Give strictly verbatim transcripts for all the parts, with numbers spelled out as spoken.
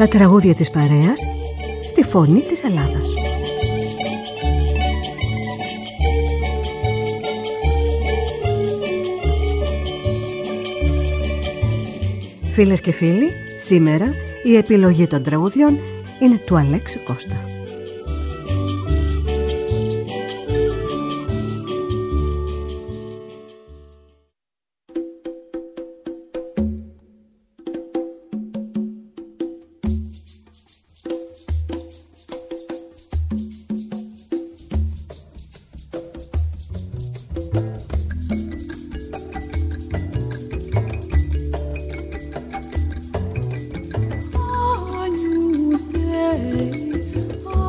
Τα τραγούδια της παρέας στη φωνή της Ελλάδας. Φίλες και φίλοι, σήμερα η επιλογή των τραγουδιών είναι του Αλέξη Κώστα. Agnus Dei,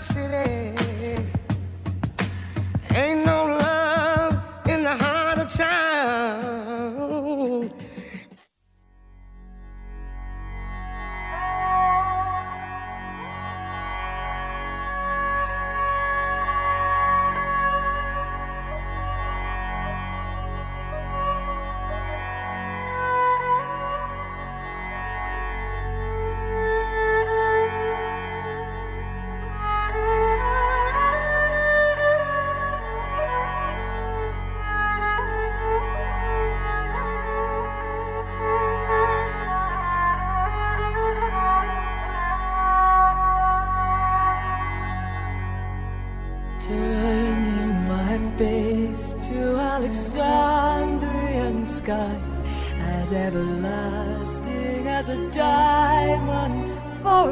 city. Ain't no love in the heart of town. Turning my face to Alexandrian skies, as everlasting as a diamond for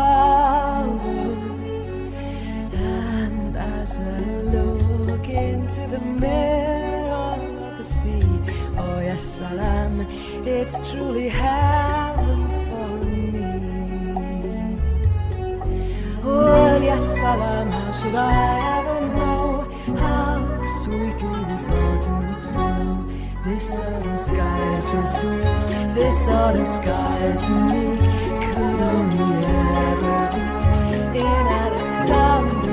lovers. And as I look into the mirror of the sea, oh yes, Salam, it's truly heaven for me. Well, yes, Salam, how should I ever know how sweetly this autumn would flow? This autumn sky is so sweet, this autumn sky is unique, could only ever be in Alexandria.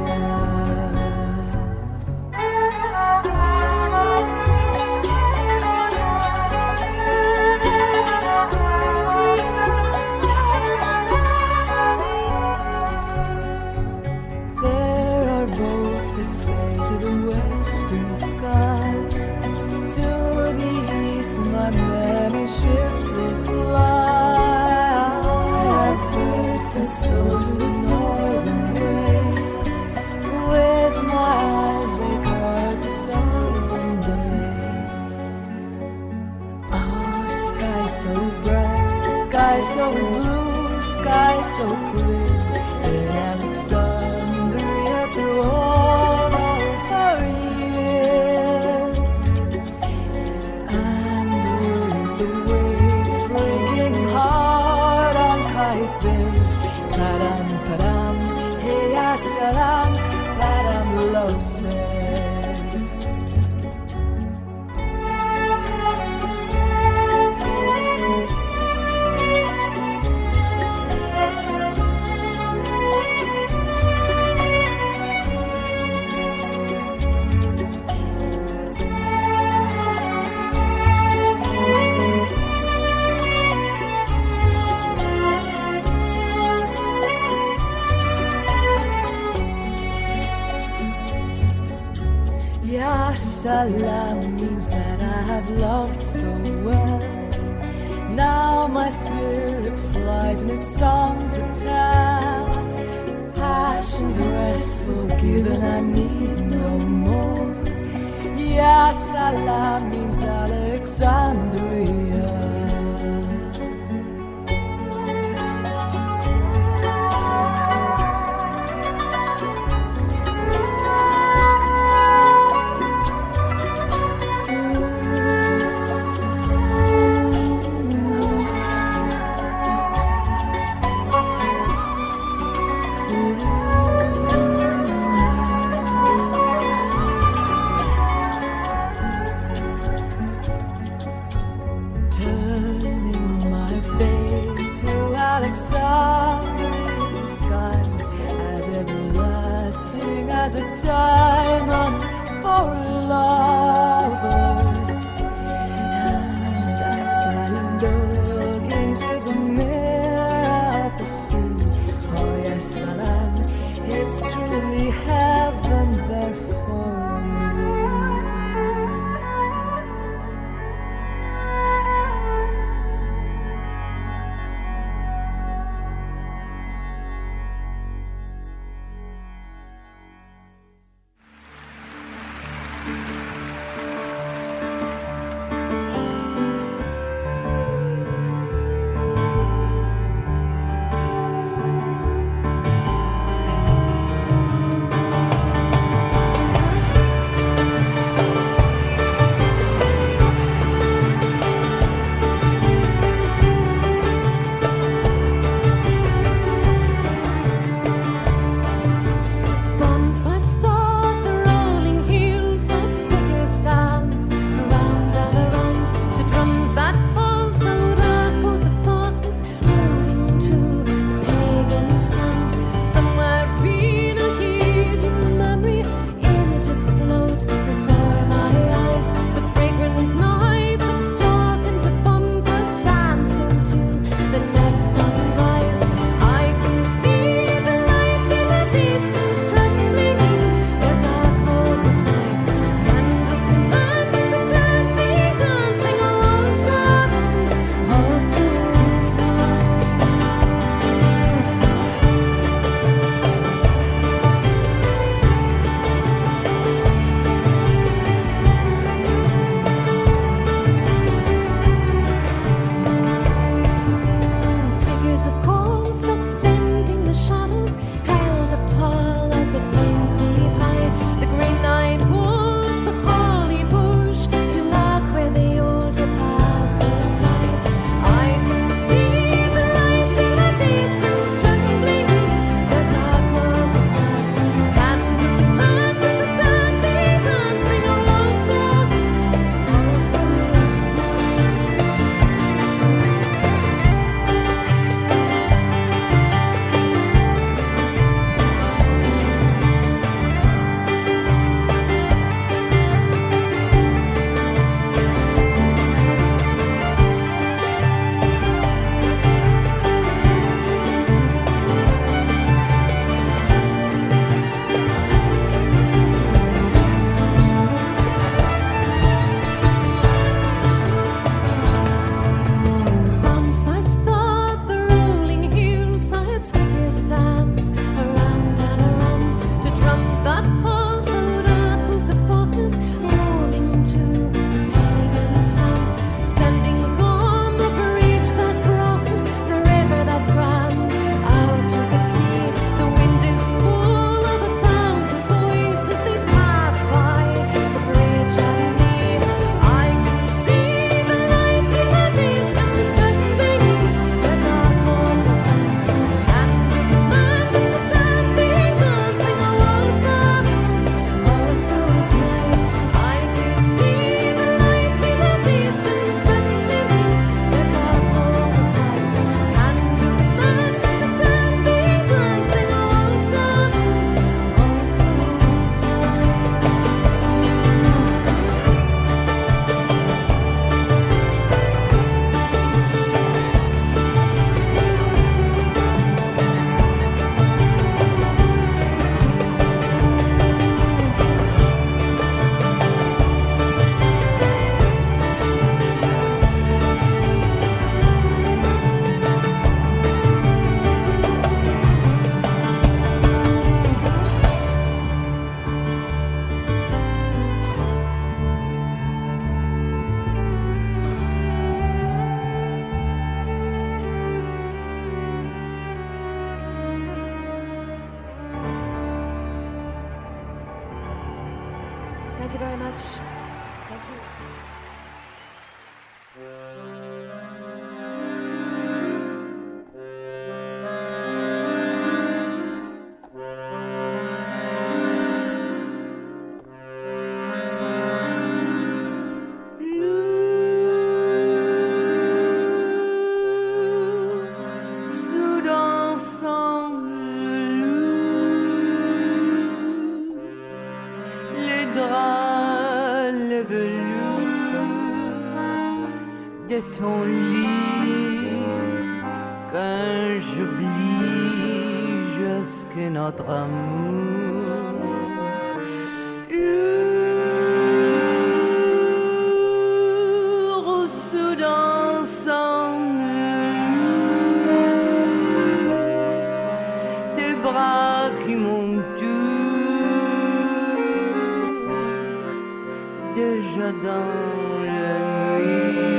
That sail to the western sky. To the east my many ships will fly. I have birds that soar to the northern way. With my eyes they guard the southern day. Oh, sky so bright, sky so blue, sky so clear, in Alexandria through all of her year. And with the waves breaking hard on Kite Bay, padam padam, hey ya salam, padam, love says. Ya salam means that I have loved so well. Now my spirit flies in its song to tell. Passion's rest forgiven, I need no more. Ya salam means Alexandria. Alexandrian skies, as everlasting as a diamond for lovers. And as I look into the mirror of the sea, oh yes, salam, it's truly heaven there for me. Thank you very much. Thank you. Ton lit, quand j'oublie jusque notre amour, lourd sous ensemble, tes bras qui m'ont tout, déjà dans la nuit.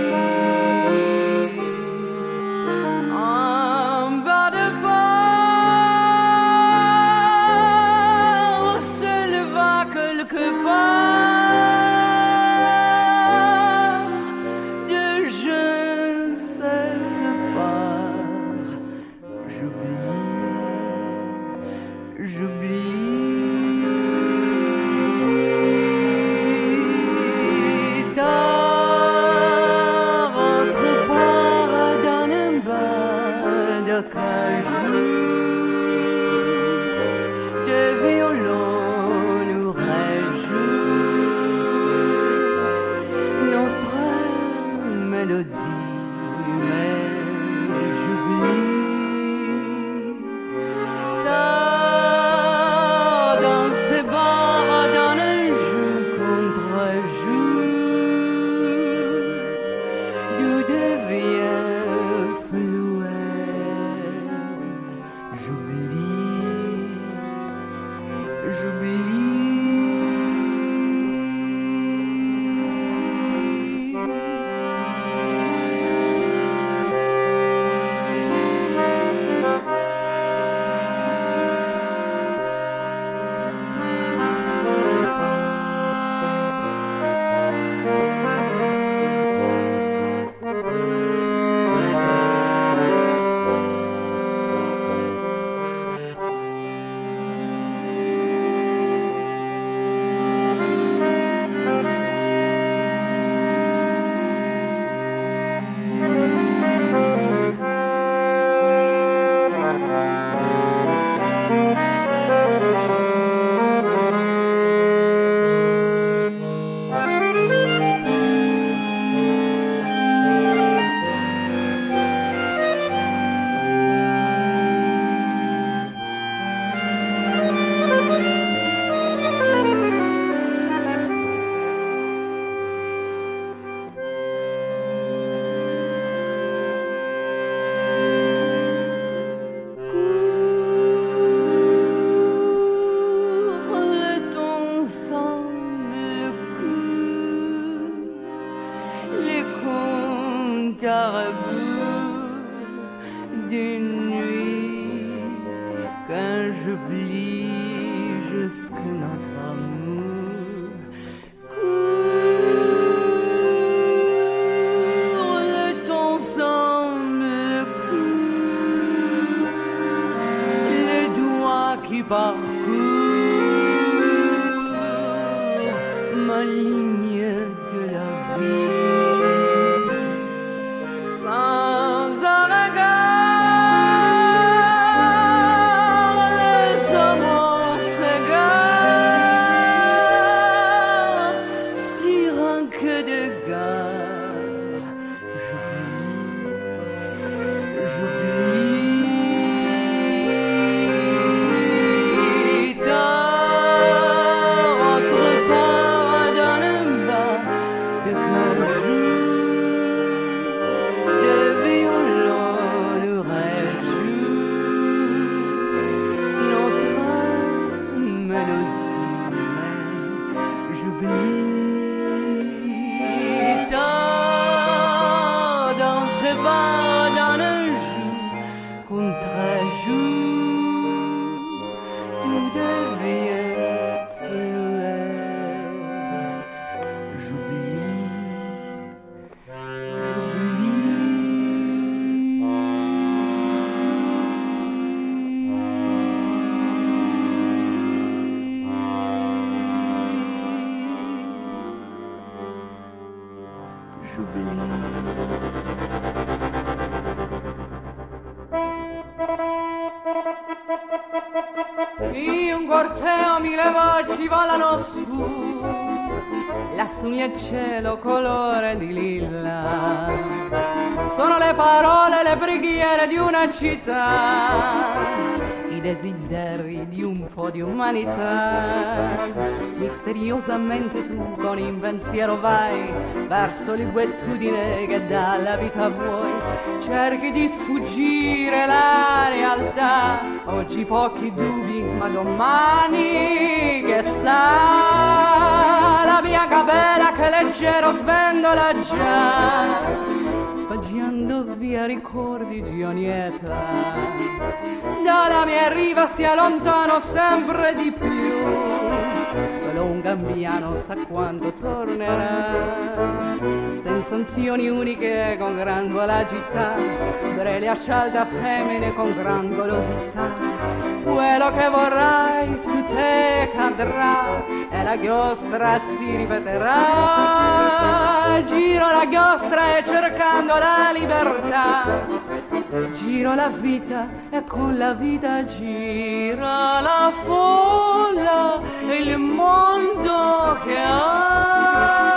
Entre pas dans un In un corteo mille voci volano su, lassù nel cielo colore di lilla. Sono le parole, le preghiere di una città, i desideri di un po' di umanità. Misteriosamente tu con il pensiero vai verso l'inquietudine che dalla vita vuoi. Cerchi di sfuggire la realtà, oggi pochi dubbi ma domani che sa. La bianca vela che leggero svendola già, spaggiando via ricordi di ogni età. Dalla mia riva si allontano sempre di più, solo un gambiano sa quando tornerà. Sensazioni uniche con gran volagità, brele scialda femmine con gran golosità. Quello che vorrai su te cadrà e la giostra si ripeterà. Giro la giostra e cercando la libertà, giro la vita e con la vita gira la folla e il mondo che ha.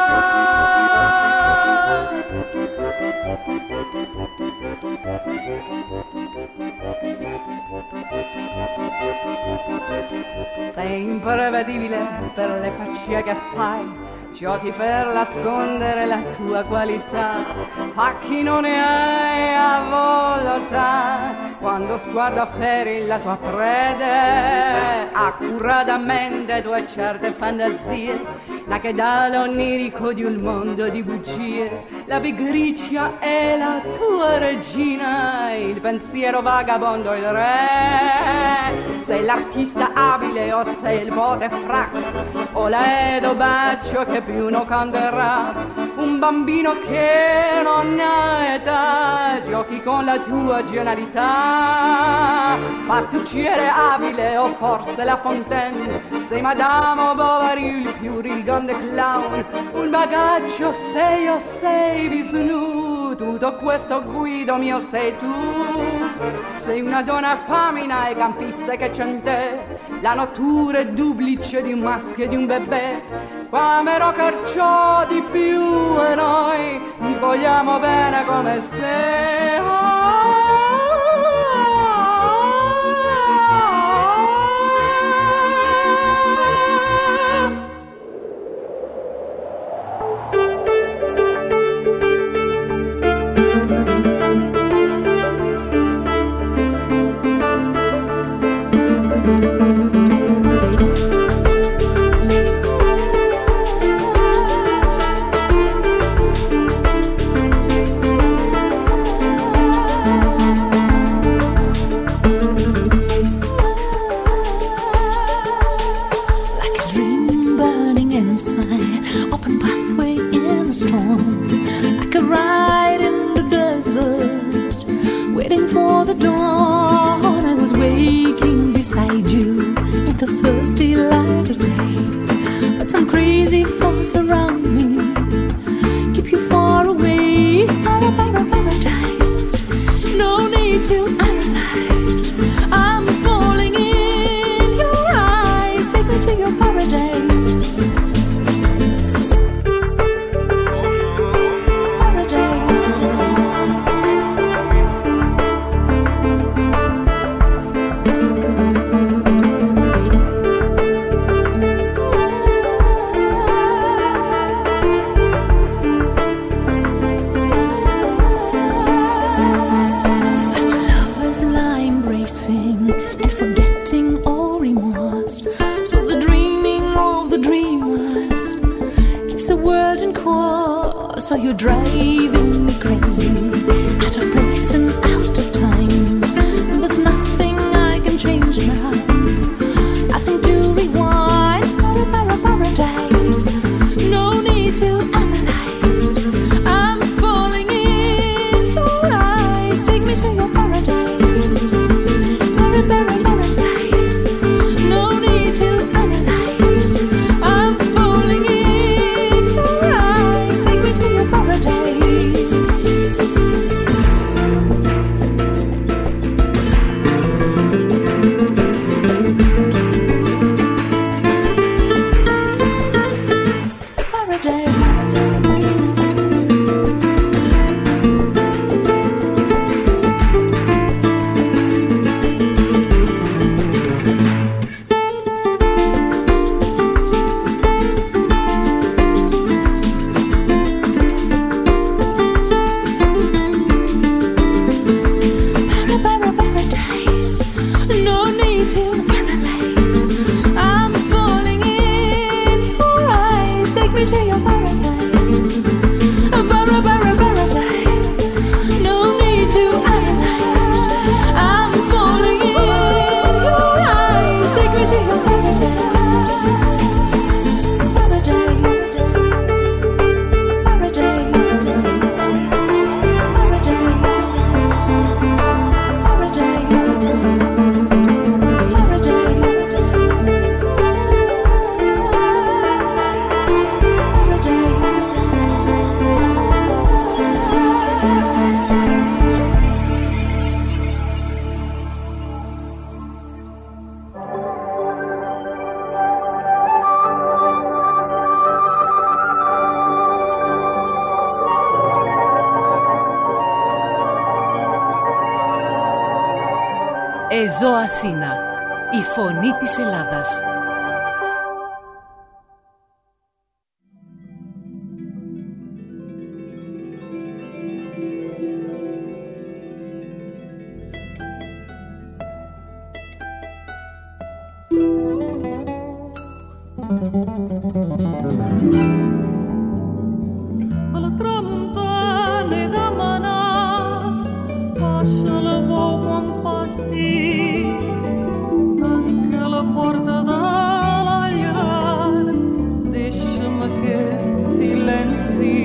Sei imprevedibile per le paccie che fai, giochi per nascondere la tua qualità. Fa chi non ne hai a volontà, quando sguardo feri la tua prede, accuratamente tue certe fantasie, la che dà l'onirico di un mondo di bugie. La pigrizia è la tua regina, il pensiero vagabondo il re. Sei l'artista abile o sei il pote fracco, o l'edo bacio che più non canterà. Un bambino che non ha età, giochi con la tua genialità. Fattucciere abile o forse La Fontaine, sei Madame Bovary, il più rilgante clown. Un bagaggio sei o sei visnu, tutto questo guido mio sei tu. Sei una donna famina e campista che c'è in te, la natura è duplice di un maschio e di un bebè. Quamero perciò di più e noi ti vogliamo bene come sei. Paradise. Εδώ Αθήνα, η φωνή της Ελλάδας. Alla tramontana e da manà lascia-la veu quan passis, tanca la porta de la llar, deixa'm aquest silenci.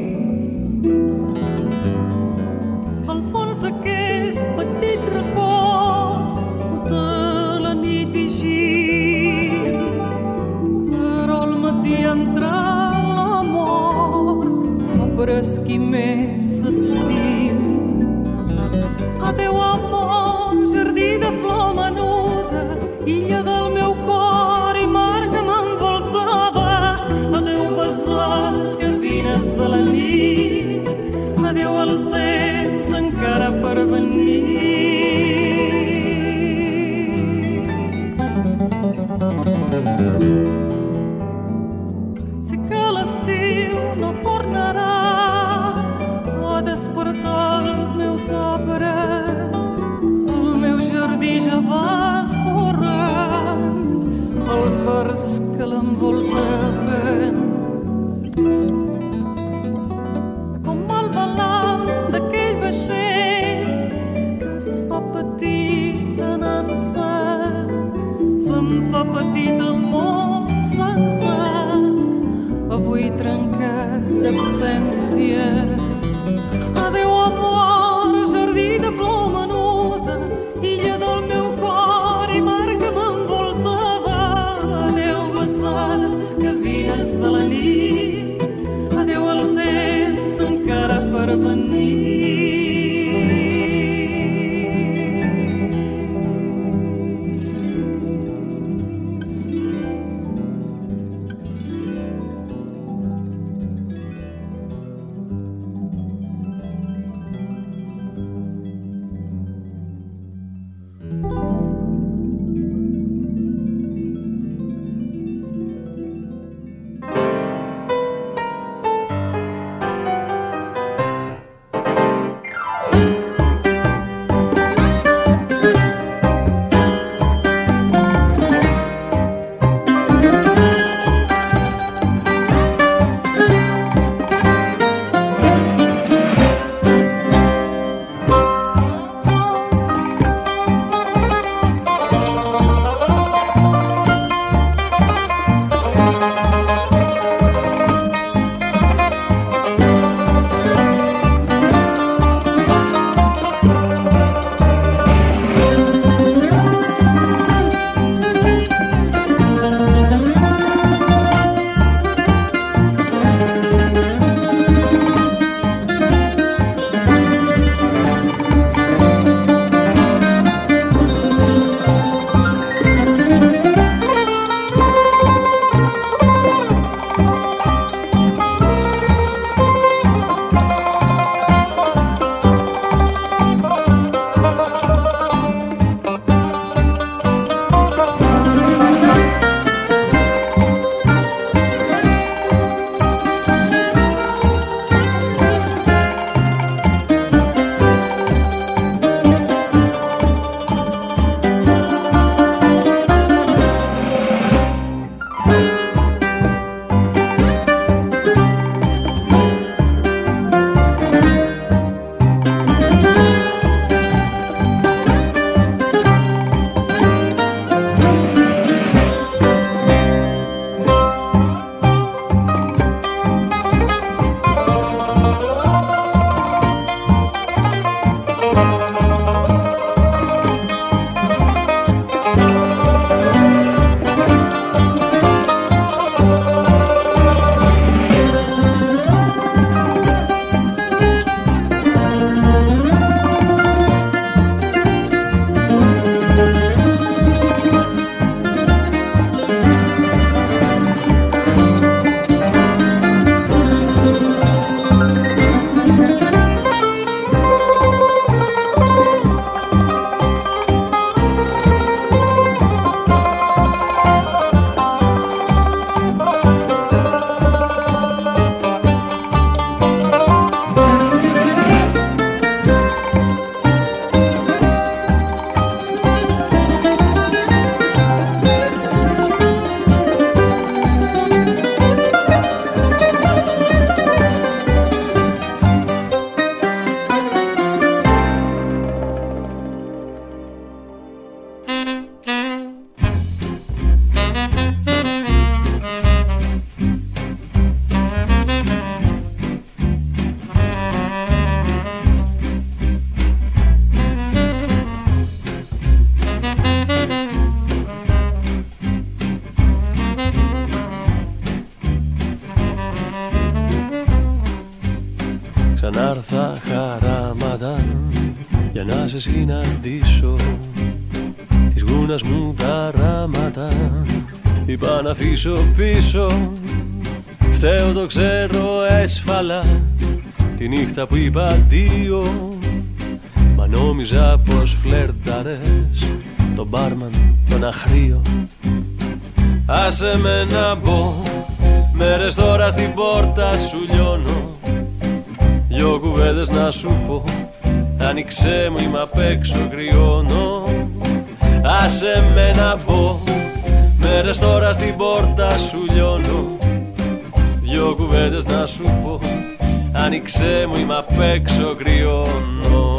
Al fons d'aquest petit racó tota la nit vigil, però al matí entra la mort, apresqui més estim. Adeu amor, jardí de flor menuda, illa del meu cor i mar que m'envoltava. Adeu besats gavines de la nit, adeu el temps encara per venir. Sé que l'estiu no tornarà a despertar els meus arbres, el meu jardí ja va esborrant els vers que l'envoltaven. Com el balam d'aquell vaixell que es fa petit anant-se, se'n fa petit el món sencer, avui trencat d'absències. Adeu amor, jardí de flor menuda, illa del meu cor i mar que m'envoltava. Adeu besades gavines de la nit, adeu el temps encara per venir. πάρθα χαράματα για να σε συναντήσω. Της γούνας μου τα ράματα είπα να αφήσω πίσω. Φταίω το ξέρω έσφαλα τη νύχτα που είπα αντίο. Μα νόμιζα πως φλερταρες τον μπάρμαν τον αχρίο. Άσε με να μπω, μέρες τώρα στην πόρτα σου λιώνω. Δυο κουβέντες να σου πω, άνοιξέ μου είμαι απ' έξω κρυώνω. Άσε με να μπω, μέρες τώρα στην πόρτα σου λιώνω. Δυο κουβέντες να σου πω, άνοιξέ μου είμαι απ' έξω κρυώνω.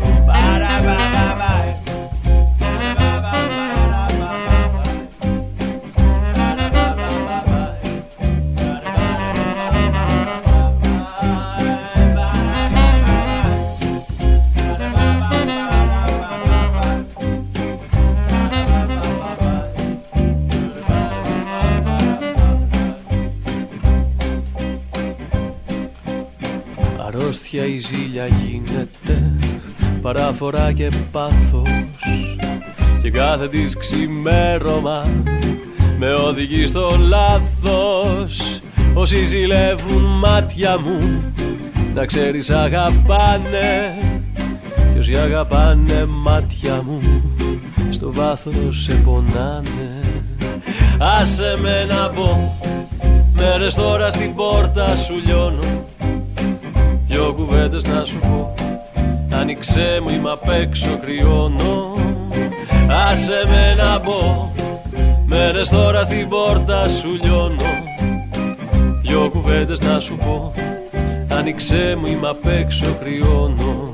Αρρώστια η ζήλια γίνεται παράφορα και πάθος και κάθε της ξημέρωμα με οδηγεί στο λάθος. Όσοι ζηλεύουν μάτια μου να ξέρεις αγαπάνε, κι όσοι αγαπάνε μάτια μου στο βάθος σε πονάνε. Άσε με να μπω, μέρες τώρα στην πόρτα σου λιώνω. Δυο κουβέντες να σου πω, άνοιξέ μου είμαι απ' έξω κρυώνω. Άσε με να μπω, μέρες τώρα στην πόρτα σου λιώνω. Δυο κουβέντες να σου πω, άνοιξέ μου είμαι απ' έξω κρυώνω.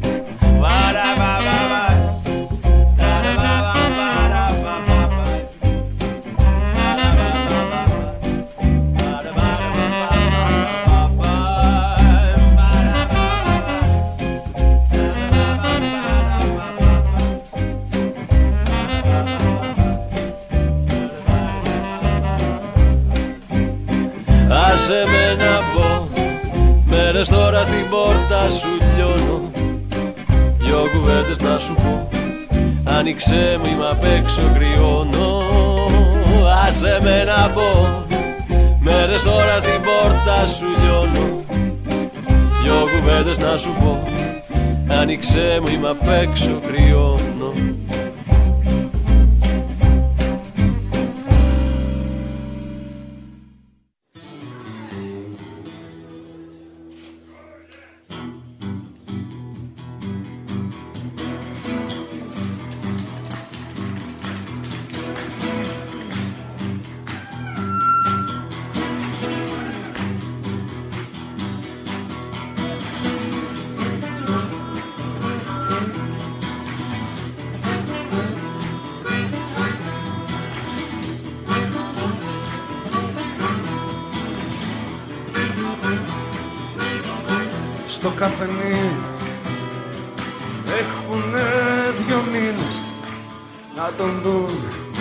Άσε με να μπω, μέρες τώρα στην πόρτα σου λιώνω. Δυο κουβέντες να σου πω, άνοιξέ μου είμαι απ' έξω κρυώνω. Άσε με να μπω, μέρες τώρα στην πόρτα σου λιώνω. Δυο κουβέντες να σου πω, άνοιξέ μου είμαι απ' έξω κρυώνω. Στο καφενείο έχουνε δυο μήνες να τον δουν.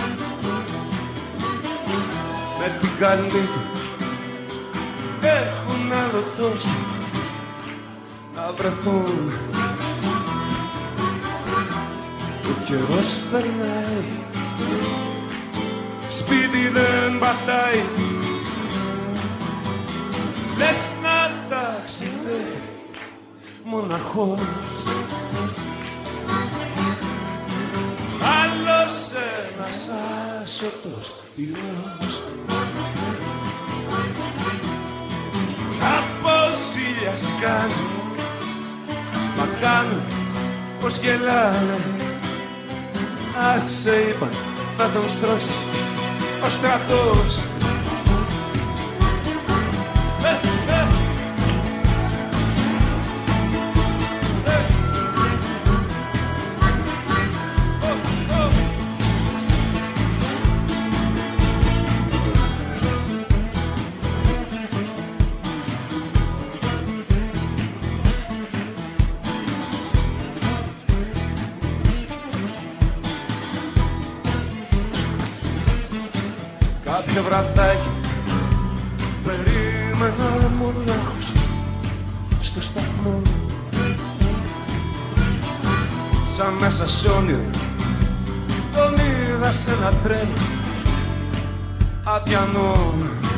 Με την καλή του έχουν άλλο τόσο να βρεθούν. Ο καιρός περνάει, σπίτι δεν πατάει, λες να ταξιδεύει μοναχός. Άλλος ένας άσωτος ήλιος από ζήλια σκάνει, μα κάνουν πως γελάνε. Ας σε είπαν θα τον στρώσει ο στρατός. Κάποιο βραδάκι περίμενα μονάχος στο σταθμό. σαν μέσα σ' όνειρο. Τον είδα σε ένα τρένο αδιανό.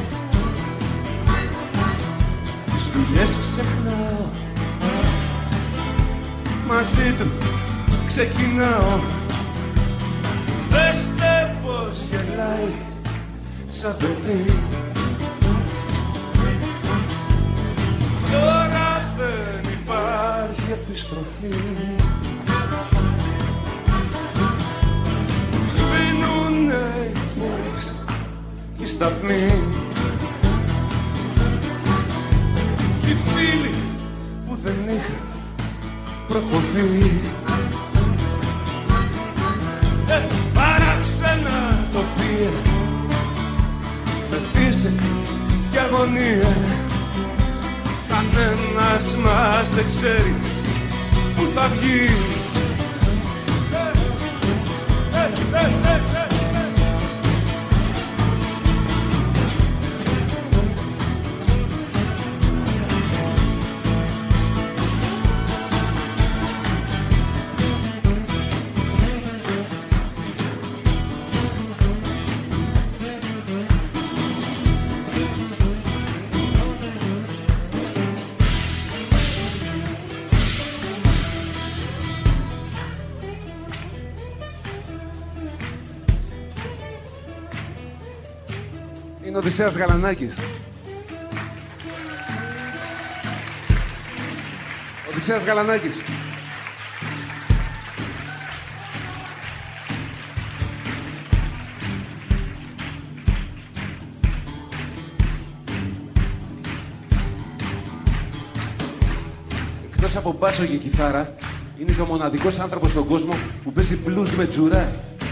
Τις δουλειές ξεχνάω, μαζί του ξεκινάω. Δέστε πως γελάει σαν παιδί. Τώρα δεν υπάρχει επιστροφή. Σβήνουνε οι πόλεις και οι σταθμοί. Οι φίλοι που δεν είχαν προκοπή. Ε, παράξενα τοπία με φύση και αγωνία. Κανένας μας δεν ξέρει που θα βγει. Ε, ε, ε, ε, ε. Είναι ο Οδυσσέας Γαλανάκης. Οδυσσέας Γαλανάκης. Εκτός από μπάσο και κιθάρα, είναι και ο μοναδικός άνθρωπος στον κόσμο που παίζει blues με τζουρά.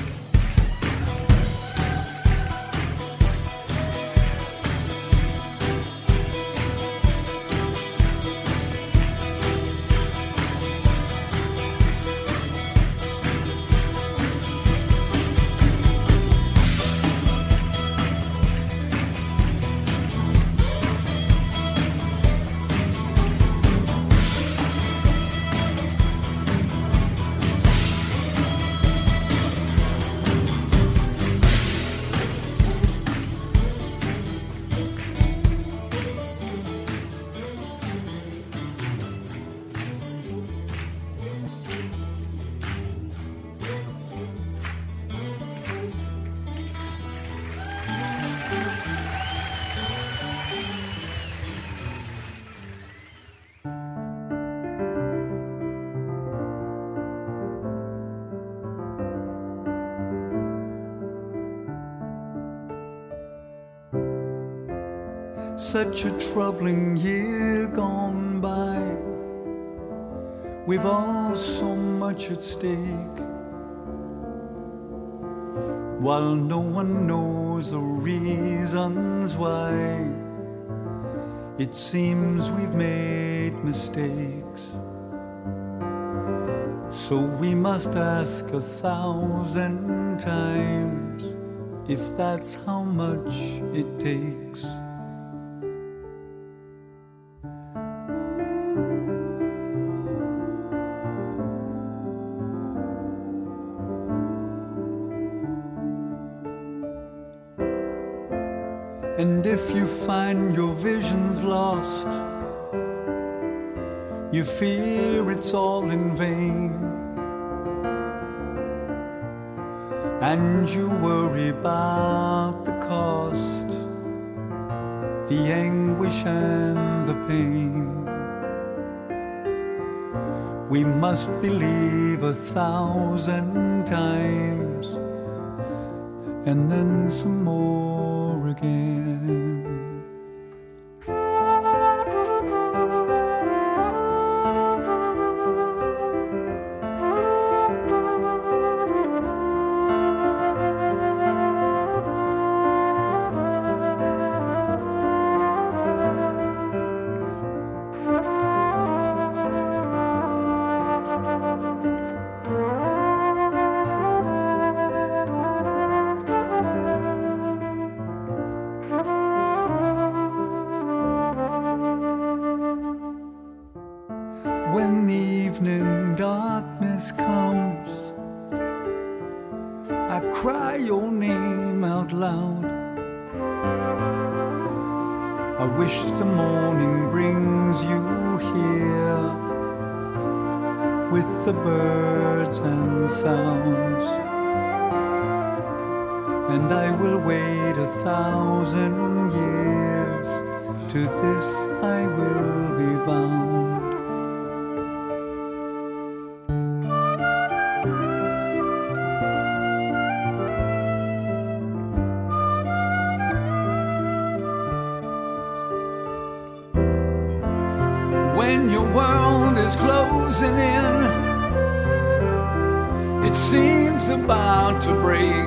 Such a troubling year gone by. We've all so much at stake, while no one knows the reasons why. It seems we've made mistakes, so we must ask a thousand times if that's how much it takes. And if you find your vision's lost, you fear it's all in vain, and you worry about the cost, the anguish and the pain. We must believe a thousand times, and then some more again. loud. I wish the morning brings you here with the birds and sounds, and I will wait a thousand years, to this I will be bound. When your world is closing in, it seems about to break.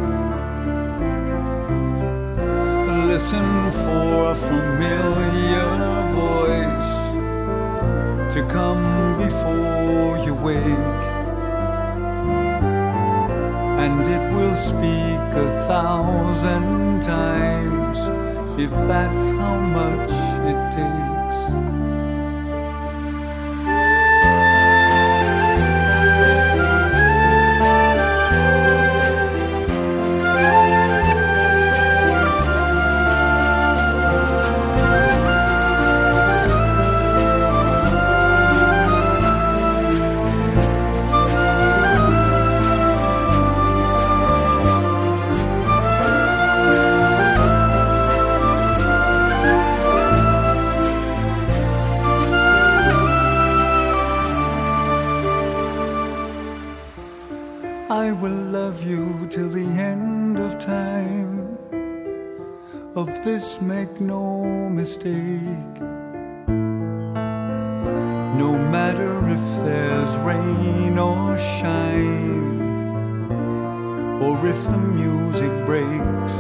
Listen for a familiar voice to come before you wake, and it will speak a thousand times, if that's how much it takes. I will love you till the end of time. Of this make no mistake. No matter if there's rain or shine, or if the music breaks,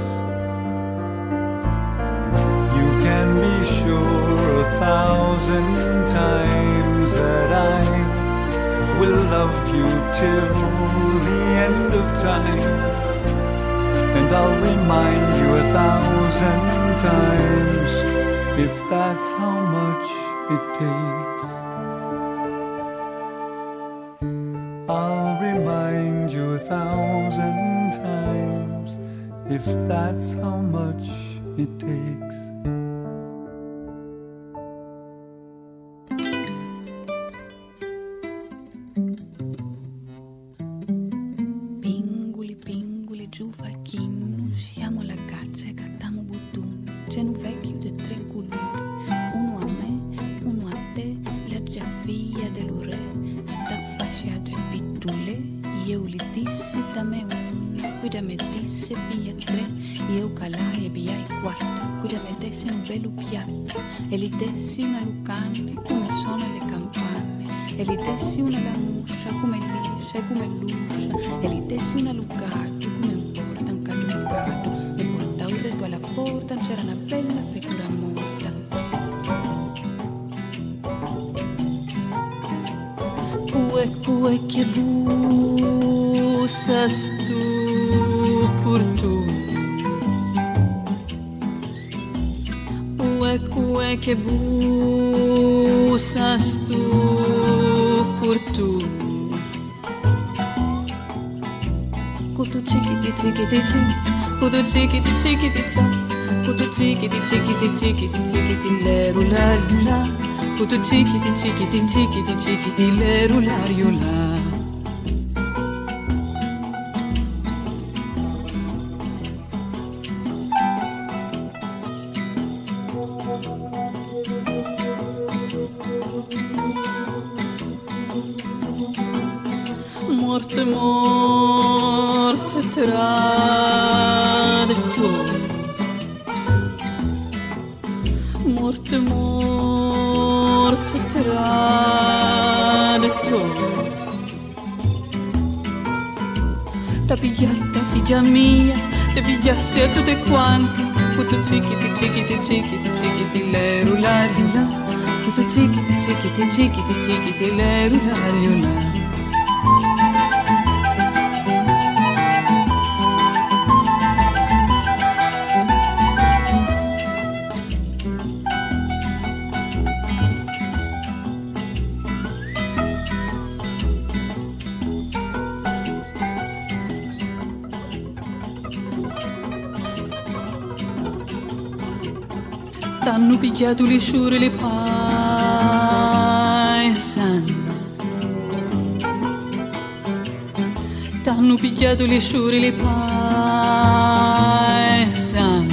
you can be sure a thousand times that I will love you till the end of time, and I'll remind you a thousand times, if that's how much it takes. I'll remind you a thousand times, if that's how much it takes. E lì dessi una lucane come suona le campane, e lì dessi una lamuscia come liscia e come luscia, e lì dessi una lucaccio come un porta un caducato, e porta un retto alla porta, c'era una bella pecora morta. Pue pue che bussas tu por tu, cue che bussas tu por tu, cutu chiquiti chiquiti chi, cutu chiquiti chiquiti cha, cutu chiquiti chiquiti chiquiti chiquiti leru laru la, cutu chiquiti chiquiti chiquiti chiquiti leru laru la. Morte, morte tra di tu, morte, morte tra di tu. T'ha pigliata figlia mia, te pigliaste a tutte quante, puto cichiti, cichiti, cichiti, cichiti, leru, laru, la, puto cichiti, cichiti, cichiti, cichiti, leru, laru, la. t'hanno picchiato le sciure le paesane, t'hanno picchiato le sciure le paesane,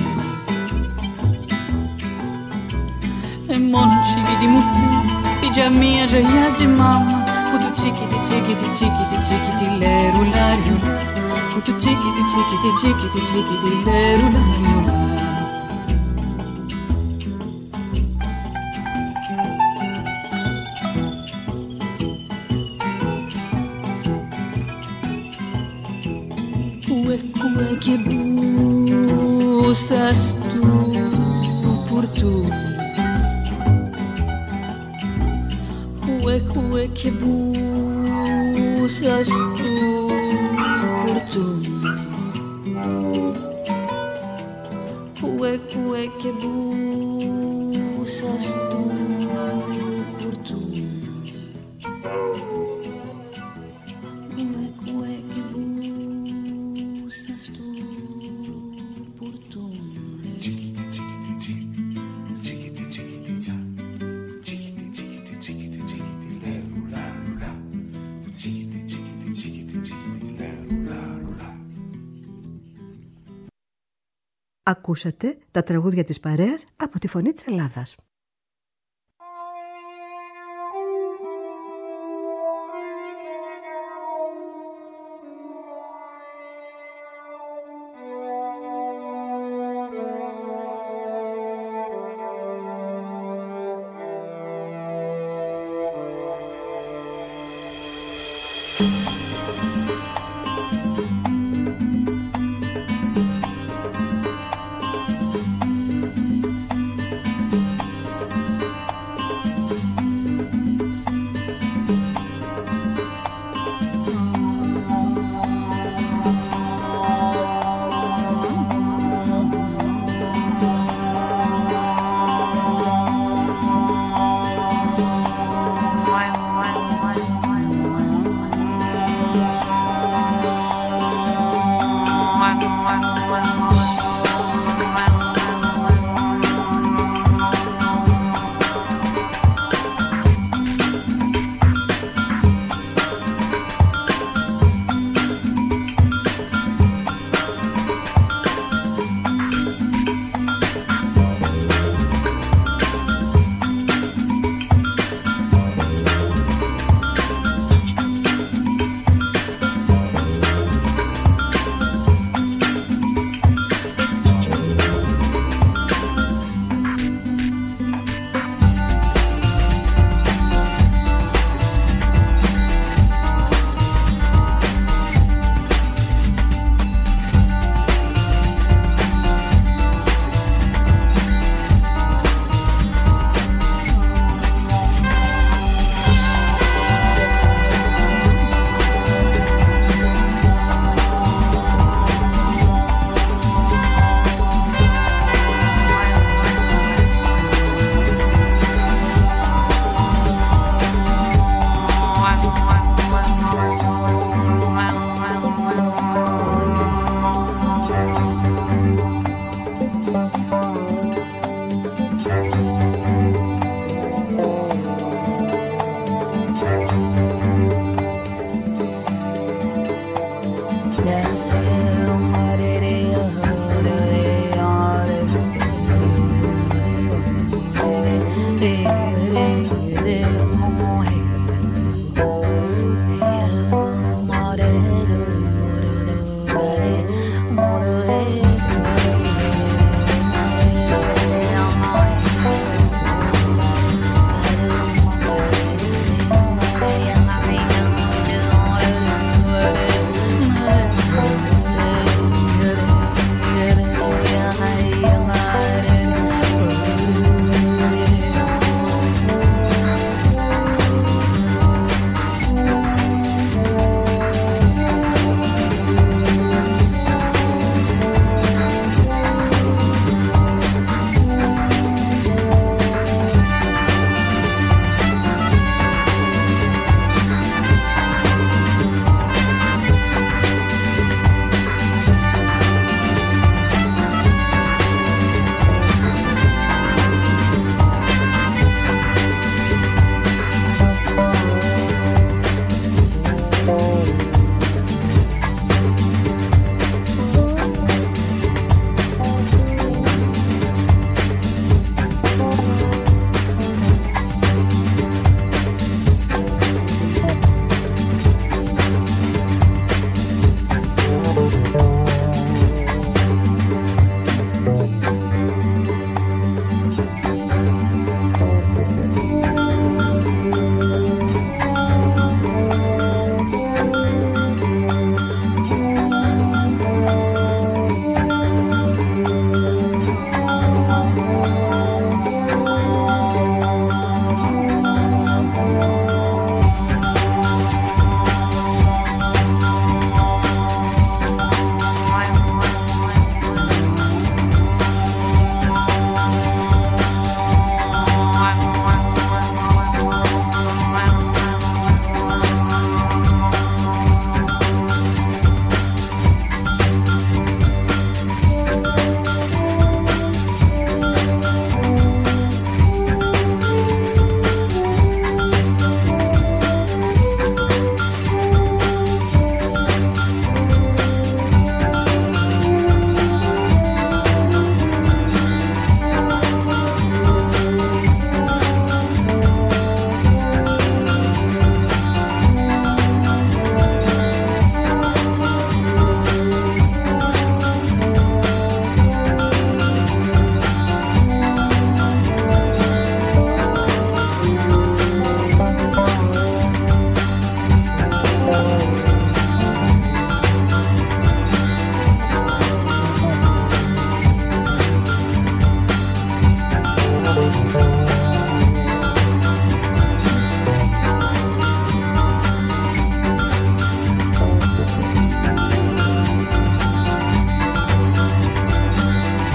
e mo non ci vediamo più, figlia mia, già e mamma, con tu cicchiti, cicchiti, cicchiti, cicchiti, leru, lario, con tu cicchiti, cicchiti, cicchiti, cicchiti, leru, lario, lario. Che busas tu por tu, cue cue che busas tu por tu, cue cue che busas tu por tu, cue cue che busas tu. Ακούσατε τα τραγούδια της παρέας από τη Φωνή της Ελλάδας.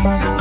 Bye.